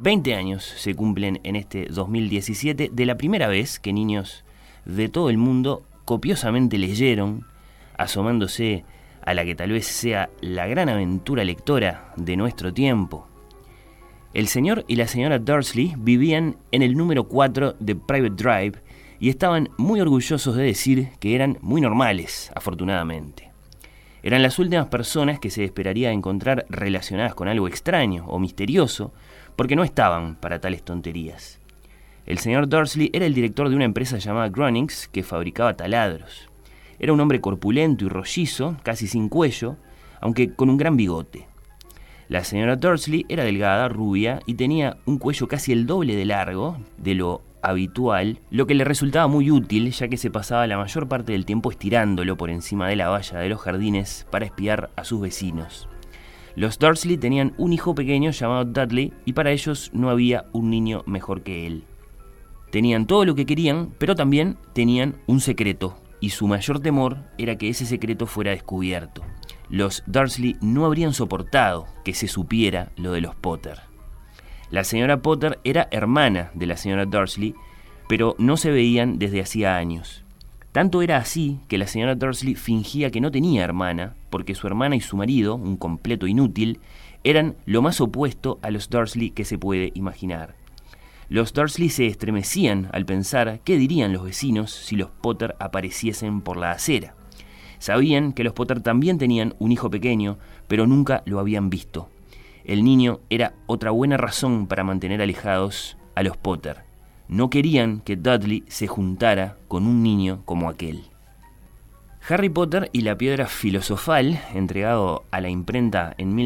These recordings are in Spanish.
20 años se cumplen en este 2017 de la primera vez que niños de todo el mundo copiosamente leyeron, asomándose a la que tal vez sea la gran aventura lectora de nuestro tiempo. El señor y la señora Dursley vivían en el número 4 de Private Drive y estaban muy orgullosos de decir que eran muy normales, afortunadamente. Eran las últimas personas que se esperaría encontrar relacionadas con algo extraño o misterioso, porque no estaban para tales tonterías. El señor Dursley era el director de una empresa llamada Grunnings que fabricaba taladros. Era un hombre corpulento y rollizo, casi sin cuello, aunque con un gran bigote. La señora Dursley era delgada, rubia y tenía un cuello casi el doble de largo de lo habitual, lo que le resultaba muy útil ya que se pasaba la mayor parte del tiempo estirándolo por encima de la valla de los jardines para espiar a sus vecinos. Los Dursley tenían un hijo pequeño llamado Dudley y para ellos no había un niño mejor que él. Tenían todo lo que querían, pero también tenían un secreto y su mayor temor era que ese secreto fuera descubierto. Los Dursley no habrían soportado que se supiera lo de los Potter. La señora Potter era hermana de la señora Dursley, pero no se veían desde hacía años. Tanto era así que la señora Dursley fingía que no tenía hermana, porque su hermana y su marido, un completo inútil, eran lo más opuesto a los Dursley que se puede imaginar. Los Dursley se estremecían al pensar qué dirían los vecinos si los Potter apareciesen por la acera. Sabían que los Potter también tenían un hijo pequeño, pero nunca lo habían visto. El niño era otra buena razón para mantener alejados a los Potter. No querían que Dudley se juntara con un niño como aquel. Harry Potter y la piedra filosofal, entregado a la imprenta en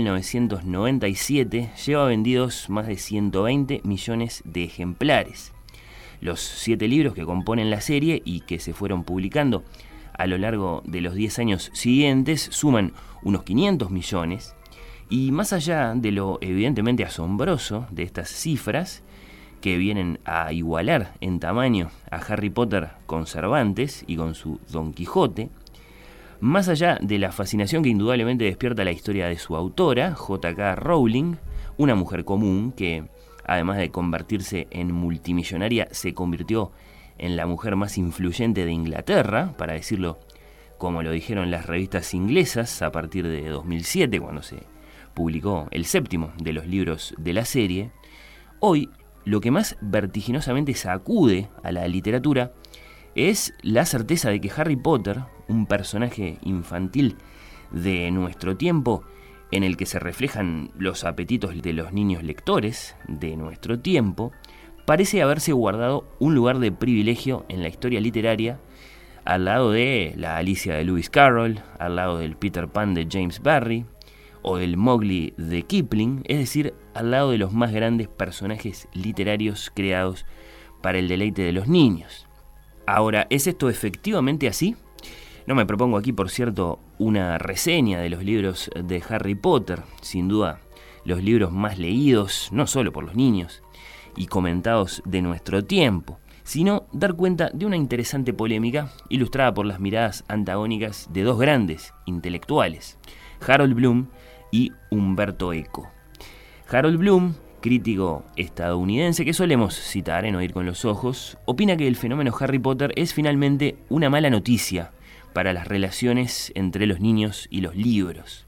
1997, lleva vendidos más de 120 millones de ejemplares. Los 7 libros que componen la serie y que se fueron publicando a lo largo de los 10 años siguientes suman unos 500 millones, y más allá de lo evidentemente asombroso de estas cifras, que vienen a igualar en tamaño a Harry Potter con Cervantes y con su Don Quijote, más allá de la fascinación que indudablemente despierta la historia de su autora, J.K. Rowling, una mujer común que, además de convertirse en multimillonaria, se convirtió en la mujer más influyente de Inglaterra, para decirlo como lo dijeron las revistas inglesas a partir de 2007, cuando se publicó el 7º de los libros de la serie. Hoy, lo que más vertiginosamente sacude a la literatura es la certeza de que Harry Potter, un personaje infantil de nuestro tiempo, en el que se reflejan los apetitos de los niños lectores de nuestro tiempo, parece haberse guardado un lugar de privilegio en la historia literaria, al lado de la Alicia de Lewis Carroll, al lado del Peter Pan de James Barrie, o del Mowgli de Kipling, es decir, al lado de los más grandes personajes literarios creados para el deleite de los niños. Ahora, ¿es esto efectivamente así? No me propongo aquí, por cierto, una reseña de los libros de Harry Potter, sin duda los libros más leídos, no solo por los niños, y comentados de nuestro tiempo, sino dar cuenta de una interesante polémica ilustrada por las miradas antagónicas de dos grandes intelectuales, Harold Bloom y Umberto Eco. Harold Bloom, crítico estadounidense que solemos citar en Oír con los Ojos, opina que el fenómeno Harry Potter es finalmente una mala noticia para las relaciones entre los niños y los libros.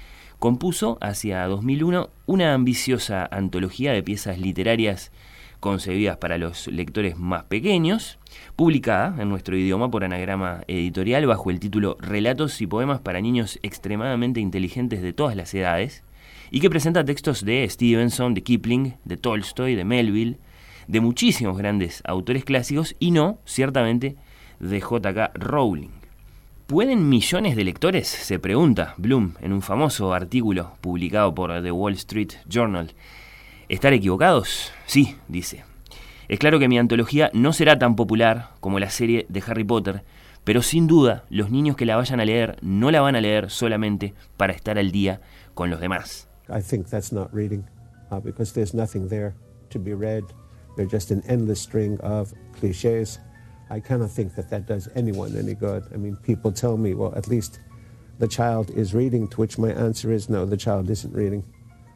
Compuso hacia 2001 una ambiciosa antología de piezas literarias concebidas para los lectores más pequeños, publicada en nuestro idioma por Anagrama Editorial bajo el título Relatos y poemas para niños extremadamente inteligentes de todas las edades, y que presenta textos de Stevenson, de Kipling, de Tolstoy, de Melville, de muchísimos grandes autores clásicos y no, ciertamente, de J.K. Rowling. ¿Pueden millones de lectores?, se pregunta Bloom en un famoso artículo publicado por The Wall Street Journal, ¿estar equivocados? Sí, dice. Es claro que mi antología no será tan popular como la serie de Harry Potter, pero sin duda los niños que la vayan a leer no la van a leer solamente para estar al día con los demás. I think that's not reading, because there's nothing there to be read. They're just an endless string of cliches. I cannot think that that does anyone any good. I mean, people tell me, well, at least the child is reading, to which my answer is no, the child isn't reading.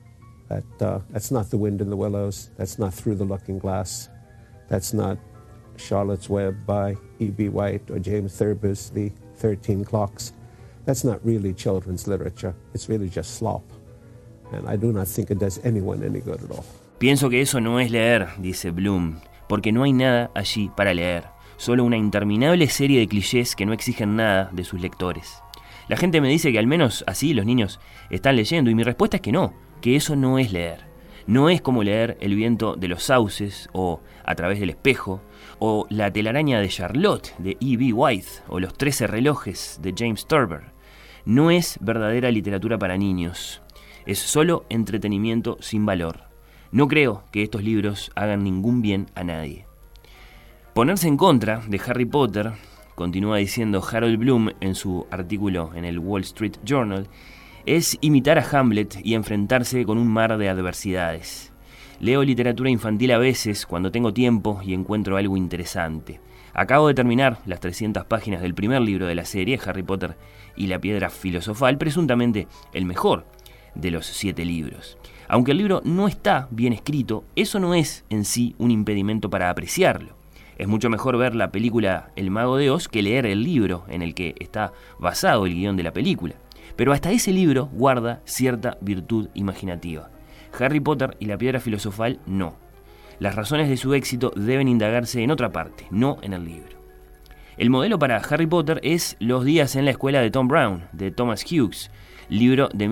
That's not The Wind in the Willows. That's not Through the Looking Glass. That's not Charlotte's Web by E.B. White or James Thurber's The 13 Clocks. That's not really children's literature. It's really just slop. And I do not think it does anyone any good at all. Pienso que eso no es leer, dice Bloom, porque no hay nada allí para leer. Solo una interminable serie de clichés que no exigen nada de sus lectores. La gente me dice que al menos así los niños están leyendo, y mi respuesta es que no, que eso no es leer. No es como leer El viento de los sauces, o A través del espejo, o La telaraña de Charlotte, de E.B. White, o Los 13 relojes, de James Thurber. No es verdadera literatura para niños. Es solo entretenimiento sin valor. No creo que estos libros hagan ningún bien a nadie. Ponerse en contra de Harry Potter, continúa diciendo Harold Bloom en su artículo en el Wall Street Journal, es imitar a Hamlet y enfrentarse con un mar de adversidades. Leo literatura infantil a veces cuando tengo tiempo y encuentro algo interesante. Acabo de terminar las 300 páginas del primer libro de la serie, Harry Potter y la Piedra Filosofal, presuntamente el mejor de los 7 libros. Aunque el libro no está bien escrito, eso no es en sí un impedimento para apreciarlo. Es mucho mejor ver la película El Mago de Oz que leer el libro en el que está basado el guión de la película. Pero hasta ese libro guarda cierta virtud imaginativa. Harry Potter y la Piedra Filosofal no. Las razones de su éxito deben indagarse en otra parte, no en el libro. El modelo para Harry Potter es Los días en la escuela de Tom Brown, de Thomas Hughes, libro de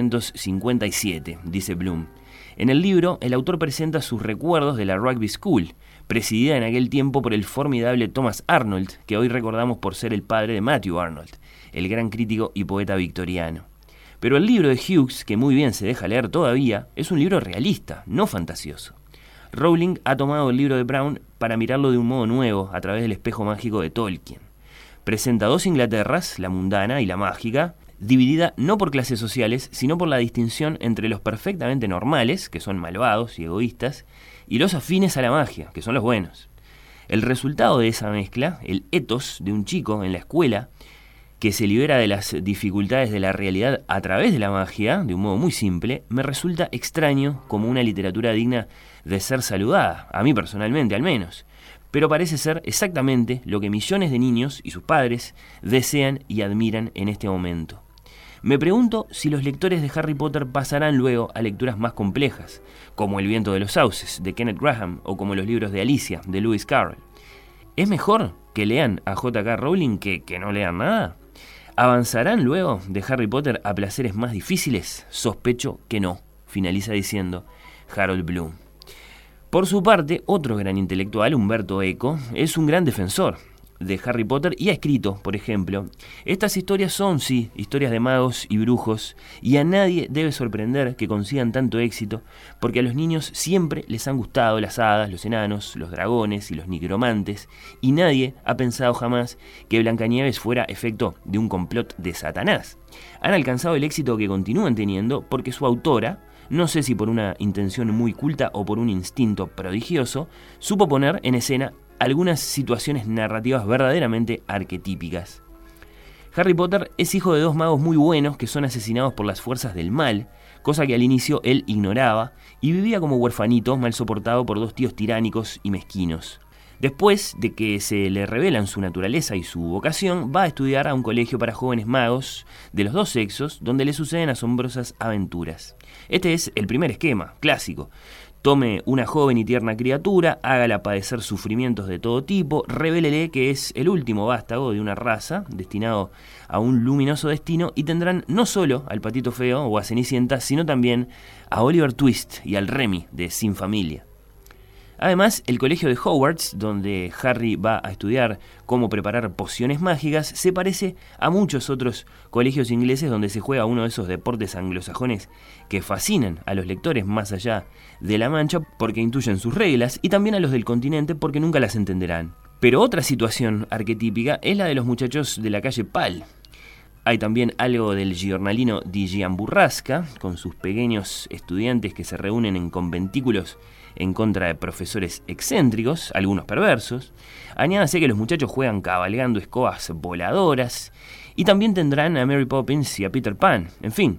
1857, dice Bloom. En el libro, el autor presenta sus recuerdos de la Rugby School, presidida en aquel tiempo por el formidable Thomas Arnold, que hoy recordamos por ser el padre de Matthew Arnold, el gran crítico y poeta victoriano. Pero el libro de Hughes, que muy bien se deja leer todavía, es un libro realista, no fantasioso. Rowling ha tomado el libro de Brown para mirarlo de un modo nuevo a través del espejo mágico de Tolkien. Presenta 2 Inglaterras, la mundana y la mágica, dividida no por clases sociales, sino por la distinción entre los perfectamente normales, que son malvados y egoístas, y los afines a la magia, que son los buenos. El resultado de esa mezcla, el ethos de un chico en la escuela, que se libera de las dificultades de la realidad a través de la magia, de un modo muy simple, me resulta extraño como una literatura digna de ser saludada, a mí personalmente al menos. Pero parece ser exactamente lo que millones de niños y sus padres desean y admiran en este momento. Me pregunto si los lectores de Harry Potter pasarán luego a lecturas más complejas, como El viento de los sauces, de Kenneth Graham, o como los libros de Alicia, de Lewis Carroll. ¿Es mejor que lean a J.K. Rowling que no lean nada? ¿Avanzarán luego de Harry Potter a placeres más difíciles? Sospecho que no, finaliza diciendo Harold Bloom. Por su parte, otro gran intelectual, Umberto Eco, es un gran defensor de Harry Potter y ha escrito, por ejemplo, estas historias son, sí, historias de magos y brujos, y a nadie debe sorprender que consigan tanto éxito, porque a los niños siempre les han gustado las hadas, los enanos, los dragones y los nigromantes, y nadie ha pensado jamás que Blancanieves fuera efecto de un complot de Satanás. Han alcanzado el éxito que continúan teniendo porque su autora, no sé si por una intención muy culta o por un instinto prodigioso, supo poner en escena algunas situaciones narrativas verdaderamente arquetípicas. Harry Potter es hijo de 2 magos muy buenos que son asesinados por las fuerzas del mal, cosa que al inicio él ignoraba, y vivía como huerfanito, mal soportado por 2 tíos tiránicos y mezquinos. Después de que se le revelan su naturaleza y su vocación, va a estudiar a un colegio para jóvenes magos de los 2 sexos, donde le suceden asombrosas aventuras. Este es el primer esquema, clásico. Tome una joven y tierna criatura, hágala padecer sufrimientos de todo tipo, revélele que es el último vástago de una raza destinado a un luminoso destino, y tendrán no solo al Patito Feo o a Cenicienta, sino también a Oliver Twist y al Remy de Sin Familia. Además, el colegio de Hogwarts, donde Harry va a estudiar cómo preparar pociones mágicas, se parece a muchos otros colegios ingleses donde se juega uno de esos deportes anglosajones que fascinan a los lectores más allá de la Mancha porque intuyen sus reglas, y también a los del continente porque nunca las entenderán. Pero otra situación arquetípica es la de los muchachos de la calle Pal. Hay también algo del giornalino di Giamburrasca, con sus pequeños estudiantes que se reúnen en conventículos en contra de profesores excéntricos, algunos perversos. Añádase que los muchachos juegan cabalgando escobas voladoras, y también tendrán a Mary Poppins y a Peter Pan. En fin,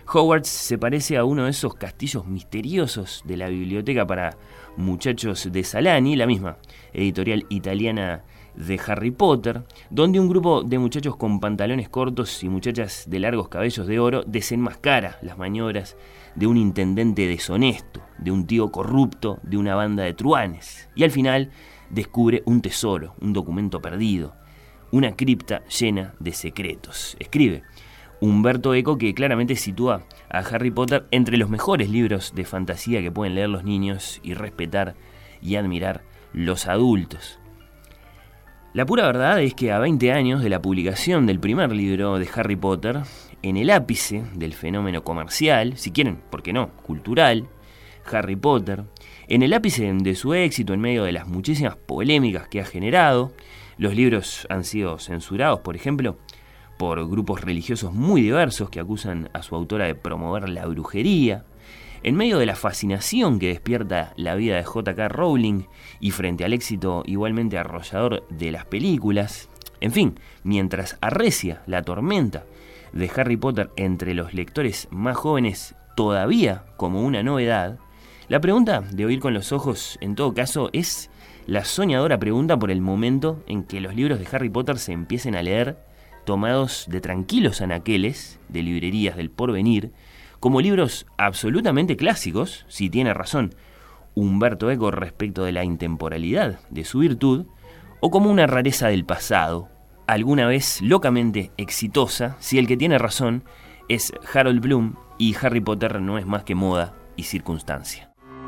Hogwarts se parece a uno de esos castillos misteriosos de la biblioteca para muchachos de Salani, la misma editorial italiana de Harry Potter, donde un grupo de muchachos con pantalones cortos y muchachas de largos cabellos de oro desenmascara las maniobras de un intendente deshonesto, de un tío corrupto, de una banda de truanes, y al final descubre un tesoro, un documento perdido, una cripta llena de secretos. Escribe Umberto Eco, que claramente sitúa a Harry Potter entre los mejores libros de fantasía que pueden leer los niños y respetar y admirar los adultos. La pura verdad es que a 20 años de la publicación del primer libro de Harry Potter, en el ápice del fenómeno comercial, si quieren, ¿por qué no?, cultural, Harry Potter, en el ápice de su éxito, en medio de las muchísimas polémicas que ha generado, los libros han sido censurados, por ejemplo, por grupos religiosos muy diversos que acusan a su autora de promover la brujería. En medio de la fascinación que despierta la vida de J.K. Rowling y frente al éxito igualmente arrollador de las películas, en fin, mientras arrecia la tormenta de Harry Potter entre los lectores más jóvenes todavía como una novedad, la pregunta de oír con los ojos, en todo caso, es la soñadora pregunta por el momento en que los libros de Harry Potter se empiecen a leer tomados de tranquilos anaqueles de librerías del porvenir, como libros absolutamente clásicos, si tiene razón Umberto Eco respecto de la intemporalidad de su virtud, o como una rareza del pasado, alguna vez locamente exitosa, si el que tiene razón es Harold Bloom y Harry Potter no es más que moda y circunstancia.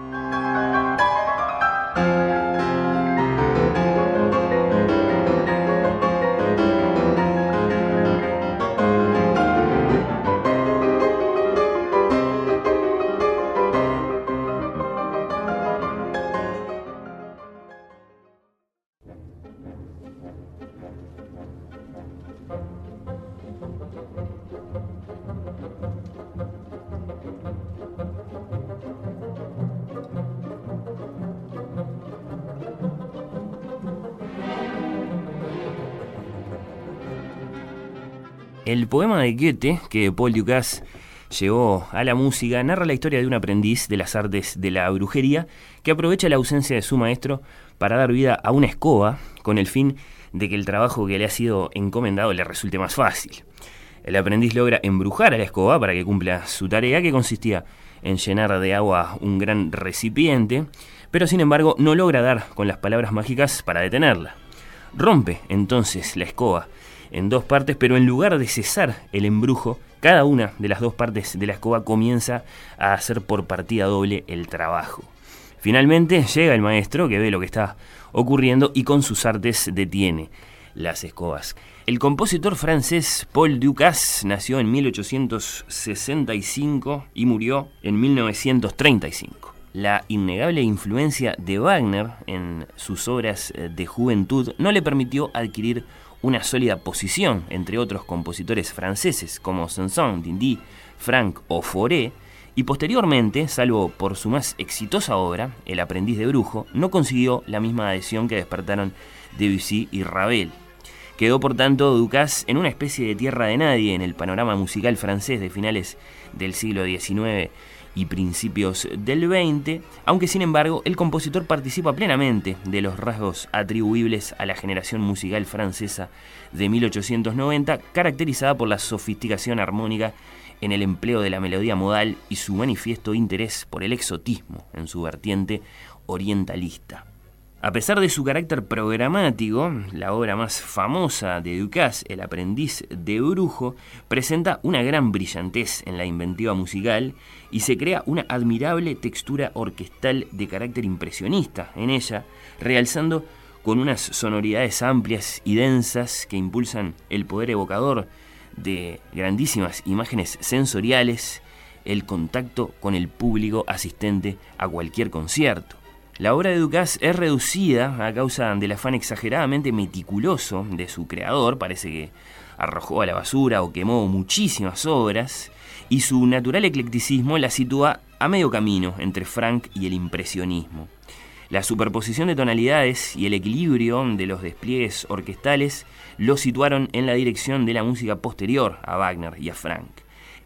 El poema de Goethe, que Paul Dukas llevó a la música, narra la historia de un aprendiz de las artes de la brujería que aprovecha la ausencia de su maestro para dar vida a una escoba con el fin de que el trabajo que le ha sido encomendado le resulte más fácil. El aprendiz logra embrujar a la escoba para que cumpla su tarea, que consistía en llenar de agua un gran recipiente, pero sin embargo no logra dar con las palabras mágicas para detenerla. Rompe entonces la escoba en dos partes, pero en lugar de cesar el embrujo, cada una de las dos partes de la escoba comienza a hacer por partida doble el trabajo. Finalmente llega el maestro, que ve lo que está ocurriendo y con sus artes detiene las escobas. El compositor francés Paul Dukas nació en 1865 y murió en 1935. La innegable influencia de Wagner en sus obras de juventud no le permitió adquirir una sólida posición entre otros compositores franceses como Saint-Saëns, Dindy, Franck o Fauré, y posteriormente, salvo por su más exitosa obra, El aprendiz de brujo, no consiguió la misma adhesión que despertaron Debussy y Ravel. Quedó por tanto Dukas en una especie de tierra de nadie en el panorama musical francés de finales del siglo XIX y principios del XX, aunque sin embargo el compositor participa plenamente de los rasgos atribuibles a la generación musical francesa de 1890, caracterizada por la sofisticación armónica en el empleo de la melodía modal y su manifiesto interés por el exotismo en su vertiente orientalista. A pesar de su carácter programático, la obra más famosa de Dukas, El aprendiz de brujo, presenta una gran brillantez en la inventiva musical y se crea una admirable textura orquestal de carácter impresionista en ella, realzando con unas sonoridades amplias y densas que impulsan el poder evocador de grandísimas imágenes sensoriales, el contacto con el público asistente a cualquier concierto. La obra de Dukas es reducida a causa del afán exageradamente meticuloso de su creador, parece que arrojó a la basura o quemó muchísimas obras, y su natural eclecticismo la sitúa a medio camino entre Franck y el impresionismo. La superposición de tonalidades y el equilibrio de los despliegues orquestales lo situaron en la dirección de la música posterior a Wagner y a Franck.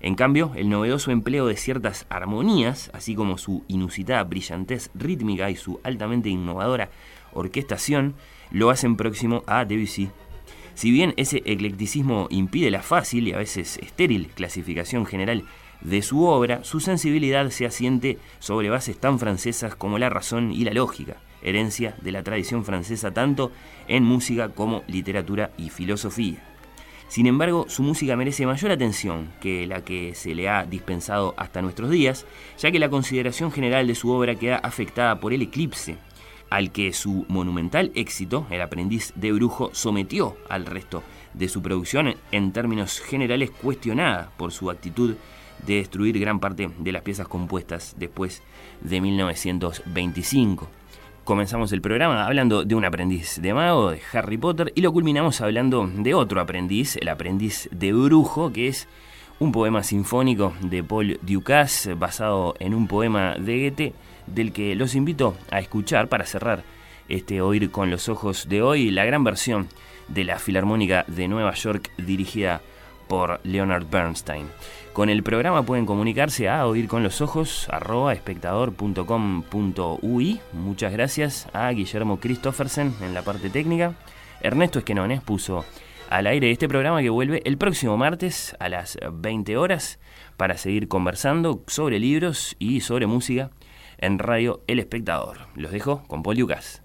En cambio, el novedoso empleo de ciertas armonías, así como su inusitada brillantez rítmica y su altamente innovadora orquestación, lo hacen próximo a Debussy. Si bien ese eclecticismo impide la fácil y a veces estéril clasificación general de su obra, su sensibilidad se asiente sobre bases tan francesas como la razón y la lógica, herencia de la tradición francesa tanto en música como literatura y filosofía. Sin embargo, su música merece mayor atención que la que se le ha dispensado hasta nuestros días, ya que la consideración general de su obra queda afectada por el eclipse al que su monumental éxito, El aprendiz de brujo, sometió al resto de su producción, en términos generales cuestionada por su actitud de destruir gran parte de las piezas compuestas después de 1925. Comenzamos el programa hablando de un aprendiz de mago, de Harry Potter, y lo culminamos hablando de otro aprendiz, El aprendiz de brujo, que es un poema sinfónico de Paul Dukas basado en un poema de Goethe, del que los invito a escuchar para cerrar este Oír con los Ojos de hoy, la gran versión de la Filarmónica de Nueva York dirigida por Leonard Bernstein. Con el programa pueden comunicarse a oírconlosojos@espectador.com.ui. Muchas gracias a Guillermo Christoffersen en la parte técnica. Ernesto Esquenones puso al aire este programa, que vuelve el próximo martes a las 20 horas para seguir conversando sobre libros y sobre música en Radio El Espectador. Los dejo con Paul Dukas.